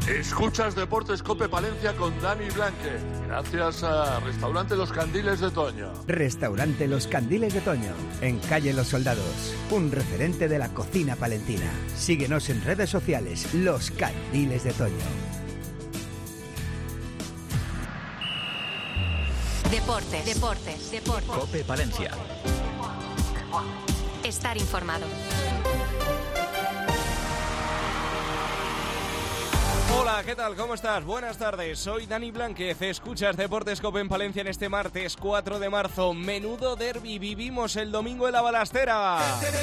Escuchas Deportes Cope Palencia con Dani Blanque, gracias a Restaurante Los Candiles de Toño. Restaurante Los Candiles de Toño, en Calle Los Soldados, un referente de la cocina palentina. Síguenos en redes sociales, Los Candiles de Toño. Deportes. Cope Palencia. Estar informado. Hola, ¿qué tal? ¿Cómo estás? Buenas tardes, soy Dani Blánquez. Escuchas Deportes Cope en Palencia en este martes 4 de marzo. Menudo derbi vivimos el domingo en la Balastera.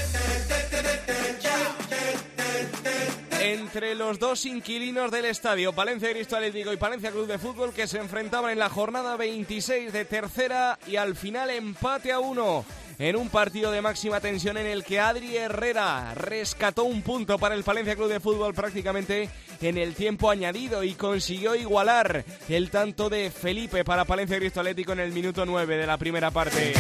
Entre los dos inquilinos del estadio, Palencia Cristo Atlético y Palencia Club de Fútbol, que se enfrentaban en la jornada 26 de tercera y al final empate a 1. En un partido de máxima tensión en el que Adri Herrera rescató un punto para el Palencia Club de Fútbol prácticamente en el tiempo añadido y consiguió igualar el tanto de Felipe para Palencia Cristo Atlético en el minuto 9 de la primera parte.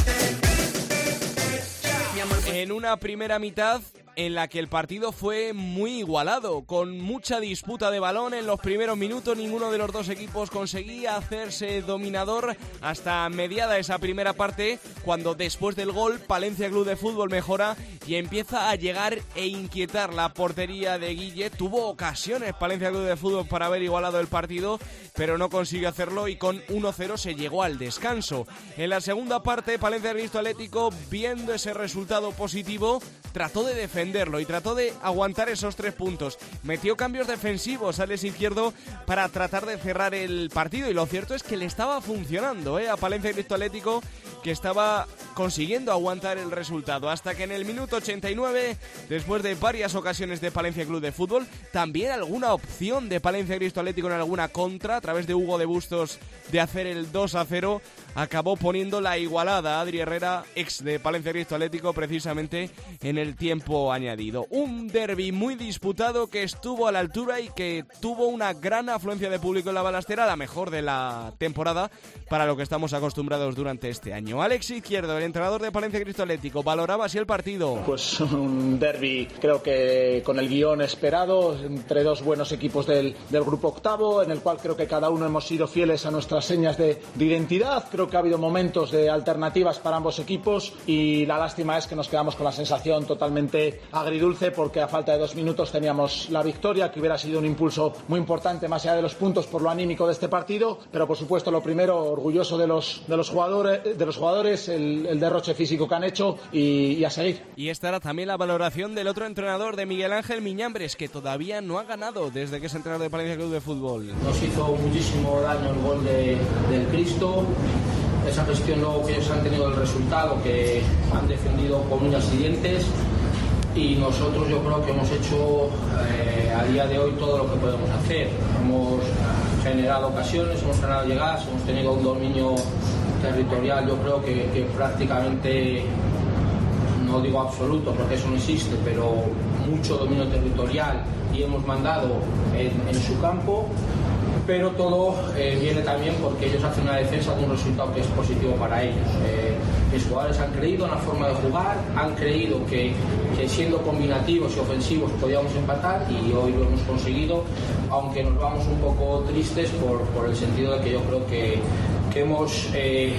En una primera mitad en la que el partido fue muy igualado, con mucha disputa de balón en los primeros minutos. Ninguno de los dos equipos conseguía hacerse dominador hasta mediada esa primera parte, cuando después del gol Palencia Club de Fútbol mejora y empieza a llegar e inquietar la portería de Guille. Tuvo ocasiones Palencia Club de Fútbol para haber igualado el partido, pero no consiguió hacerlo y con 1-0 se llegó al descanso. En la segunda parte, Palencia Cristo Atlético, viendo ese resultado positivo, trató de defenderlo y trató de aguantar esos 3 puntos. Metió cambios defensivos al izquierdo para tratar de cerrar el partido y lo cierto es que le estaba funcionando a Palencia Cristo Atlético, que estaba consiguiendo aguantar el resultado, hasta que en el minuto 89, después de varias ocasiones de Palencia Club de Fútbol, también alguna opción de Palencia Cristo Atlético en alguna contra, a través de Hugo de Bustos, de hacer el 2-0, acabó poniendo la igualada a Adri Herrera, ex de Palencia Cristo Atlético, precisamente en el tiempo añadido. Un derbi muy disputado que estuvo a la altura y que tuvo una gran afluencia de público en la Balastera, la mejor de la temporada para lo que estamos acostumbrados durante este año. Alex Izquierdo, el entrenador de Palencia Cristo Atlético, valoraba así el partido. Pues un derbi, creo que con el guión esperado, entre dos buenos equipos del grupo octavo, en el cual creo que cada uno hemos sido fieles a nuestras señas de identidad. Creo que ha habido momentos de alternativas para ambos equipos y la lástima es que nos quedamos con la sensación totalmente agridulce, porque a falta de 2 minutos teníamos la victoria, que hubiera sido un impulso muy importante más allá de los puntos por lo anímico de este partido. Pero por supuesto, lo primero, orgulloso de los jugadores, el derroche físico que han hecho y a seguir. Y esta era también la valoración del otro entrenador, de Miguel Ángel Miñambres, que todavía no ha ganado desde que es entrenador de Palencia Club de Fútbol. Nos hizo muchísimo daño el gol del Cristo. Esa gestión luego que ellos han tenido el resultado, que han defendido con uñas y dientes, y nosotros yo creo que hemos hecho a día de hoy todo lo que podemos hacer. Hemos generado ocasiones, hemos generado llegadas, hemos tenido un dominio territorial, yo creo que prácticamente, no digo absoluto porque eso no existe, pero mucho dominio territorial, y hemos mandado en su campo. Pero todo viene también porque ellos hacen una defensa de un resultado que es positivo para ellos. Los jugadores han creído en la forma de jugar, han creído que siendo combinativos y ofensivos podíamos empatar, y hoy lo hemos conseguido, aunque nos vamos un poco tristes por el sentido de que yo creo que hemos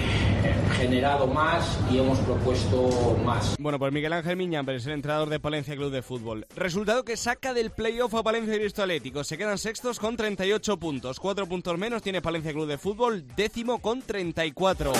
generado más y hemos propuesto más. Bueno, pues Miguel Ángel Miñambres, el entrenador de Palencia Club de Fútbol. Resultado que saca del playoff a Palencia Cristo Atlético. Se quedan sextos con 38 puntos. 4 puntos menos tiene Palencia Club de Fútbol, décimo con 34.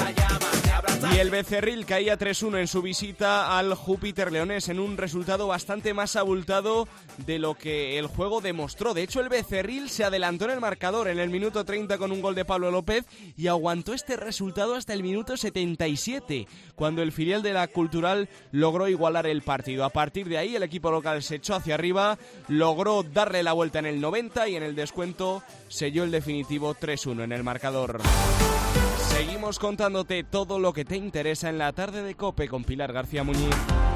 Y el Becerril caía 3-1 en su visita al Júpiter Leonés, en un resultado bastante más abultado de lo que el juego demostró. De hecho, el Becerril se adelantó en el marcador en el minuto 30 con un gol de Pablo López y aguantó este resultado hasta el minuto 77, cuando el filial de la Cultural logró igualar el partido. A partir de ahí, el equipo local se echó hacia arriba, logró darle la vuelta en el 90 y en el descuento selló el definitivo 3-1 en el marcador. Seguimos contándote todo lo que te interesa en la tarde de COPE con Pilar García Muñiz.